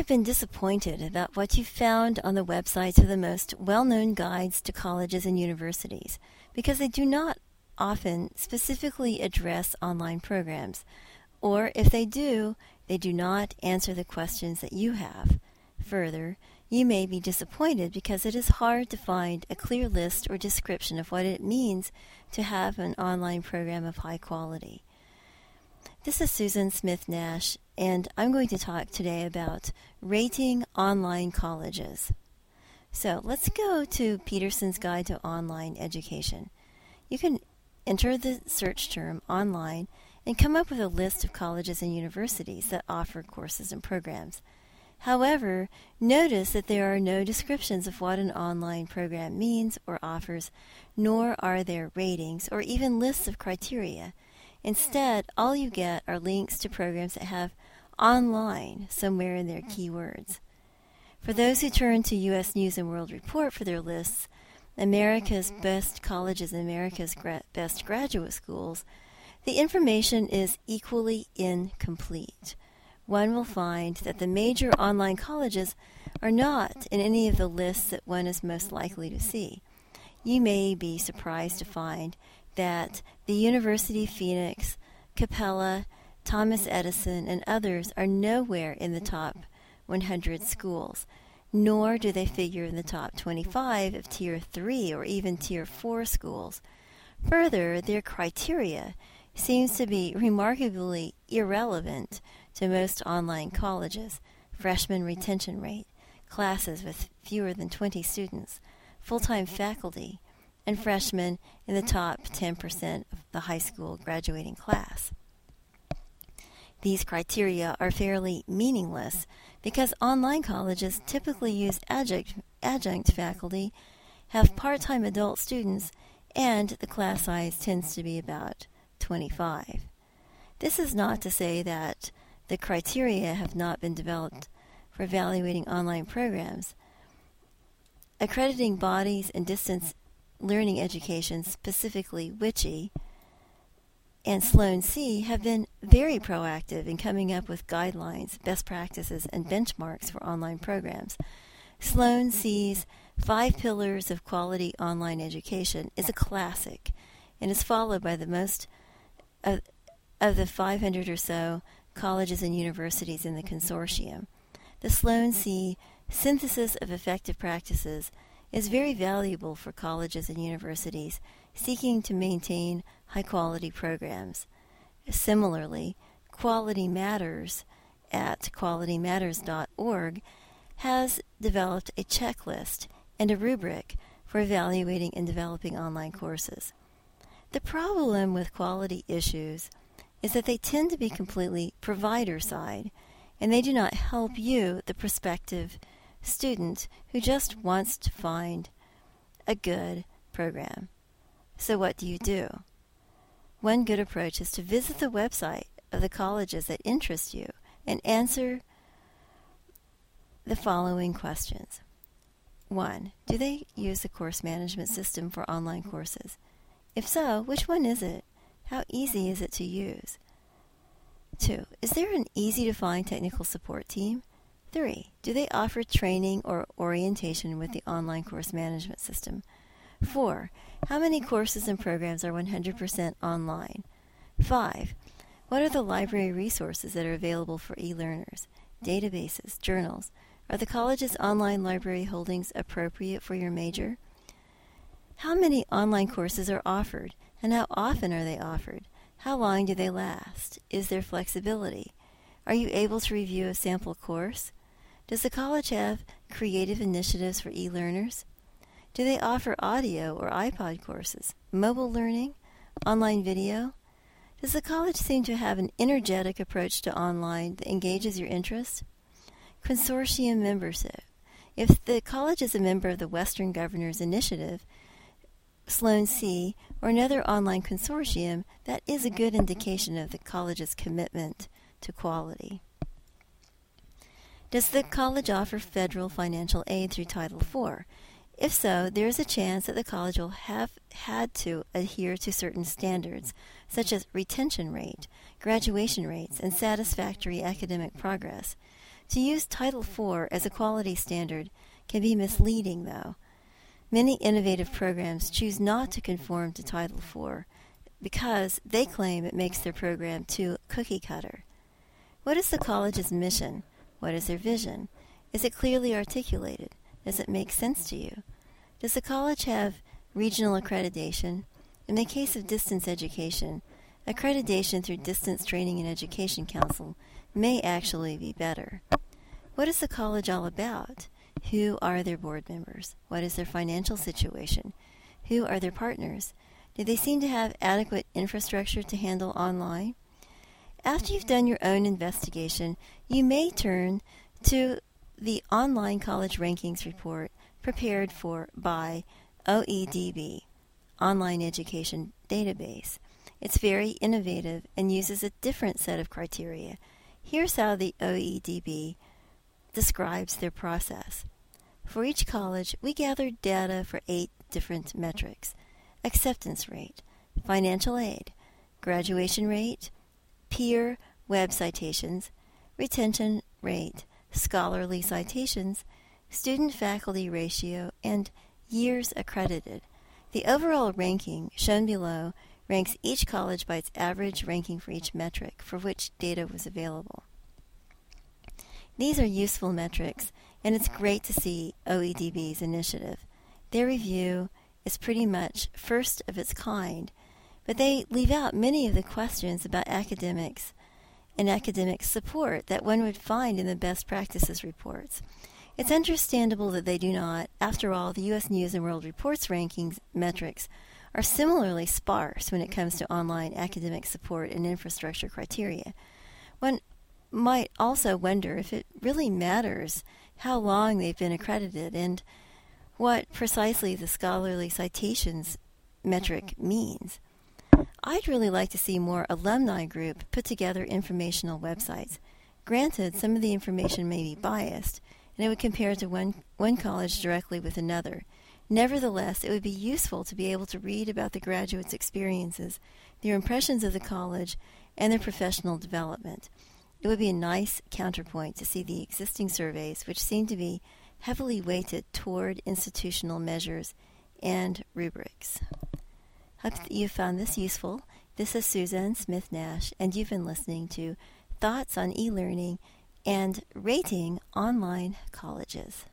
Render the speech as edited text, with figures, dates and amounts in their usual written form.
have been disappointed about what you found on the websites of the most well-known guides to colleges and universities because they do not often specifically address online programs, or if they do not answer the questions that you have. Further, you may be disappointed because it is hard to find a clear list or description of what it means to have an online program of high quality. This is Susan Smith Nash, and I'm going to talk today about rating online colleges. So let's go to Peterson's Guide to Online Education. You can enter the search term online and come up with a list of colleges and universities that offer courses and programs. However, notice that there are no descriptions of what an online program means or offers, nor are there ratings or even lists of criteria. Instead, all you get are links to programs that have online somewhere in their keywords. For those who turn to U.S. News and World Report for their lists, America's Best Colleges and America's Best Graduate Schools, the information is equally incomplete. One will find that the major online colleges are not in any of the lists that one is most likely to see. You may be surprised to find that the University of Phoenix, Capella, Thomas Edison, and others are nowhere in the top 100 schools, nor do they figure in the top 25 of Tier 3 or even Tier 4 schools. Further, their criteria seems to be remarkably irrelevant to most online colleges: freshman retention rate, classes with fewer than 20 students, full-time faculty, and freshmen in the top 10% of the high school graduating class. These criteria are fairly meaningless because online colleges typically use adjunct faculty, have part-time adult students, and the class size tends to be about 25. This is not to say that the criteria have not been developed for evaluating online programs. Accrediting bodies and distance learning education, specifically WICHE and Sloan C, have been very proactive in coming up with guidelines, best practices, and benchmarks for online programs. Sloan C's 5 Pillars of Quality Online Education is a classic and is followed by the most of the 500 or so colleges and universities in the consortium. The Sloan C synthesis of effective practices is very valuable for colleges and universities seeking to maintain high-quality programs. Similarly, Quality Matters at qualitymatters.org has developed a checklist and a rubric for evaluating and developing online courses. The problem with quality issues is that they tend to be completely provider-side, and they do not help you, the prospective student who just wants to find a good program. So what do? One good approach is to visit the website of the colleges that interest you and answer the following questions. 1. Do they use the course management system for online courses? If so, which one is it? How easy is it to use? 2. Is there an easy-to-find technical support team? 3. Do they offer training or orientation with the online course management system? 4. How many courses and programs are 100% online? 5. What are the library resources that are available for e-learners? Databases, journals. Are the college's online library holdings appropriate for your major? How many online courses are offered, and how often are they offered? How long do they last? Is there flexibility? Are you able to review a sample course? Does the college have creative initiatives for e-learners? Do they offer audio or iPod courses, mobile learning, online video? Does the college seem to have an energetic approach to online that engages your interest? Consortium membership. If the college is a member of the Western Governors Initiative, Sloan C, or another online consortium, that is a good indication of the college's commitment to quality. Does the college offer federal financial aid through Title IV? If so, there is a chance that the college will have had to adhere to certain standards, such as retention rate, graduation rates, and satisfactory academic progress. To use Title IV as a quality standard can be misleading, though. Many innovative programs choose not to conform to Title IV because they claim it makes their program too cookie-cutter. What is the college's mission? What is their vision? Is it clearly articulated? Does it make sense to you? Does the college have regional accreditation? In the case of distance education, accreditation through Distance Training and Education Council may actually be better. What is the college all about? Who are their board members? What is their financial situation? Who are their partners? Do they seem to have adequate infrastructure to handle online? After you've done your own investigation, you may turn to the Online College Rankings Report prepared by OEDB, Online Education Database. It's very innovative and uses a different set of criteria. Here's how the OEDB describes their process. For each college, we gathered data for 8 different metrics: acceptance rate, financial aid, graduation rate, peer web citations, retention rate, scholarly citations, student-faculty ratio, and years accredited. The overall ranking, shown below, ranks each college by its average ranking for each metric for which data was available. These are useful metrics, and it's great to see OEDB's initiative. Their review is pretty much first of its kind, but they leave out many of the questions about academics and academic support that one would find in the best practices reports. It's understandable that they do not. After all, the U.S. News & World Report's rankings metrics are similarly sparse when it comes to online academic support and infrastructure criteria. One might also wonder if it really matters how long they've been accredited and what precisely the scholarly citations metric means. I'd really like to see more alumni group put together informational websites. Granted, some of the information may be biased, and it would compare to one college directly with another. Nevertheless, it would be useful to be able to read about the graduates' experiences, their impressions of the college, and their professional development. It would be a nice counterpoint to see the existing surveys, which seem to be heavily weighted toward institutional measures and rubrics. Hope that you found this useful. This is Suzanne Smith Nash, and you've been listening to Thoughts on E-Learning and Rating Online Colleges.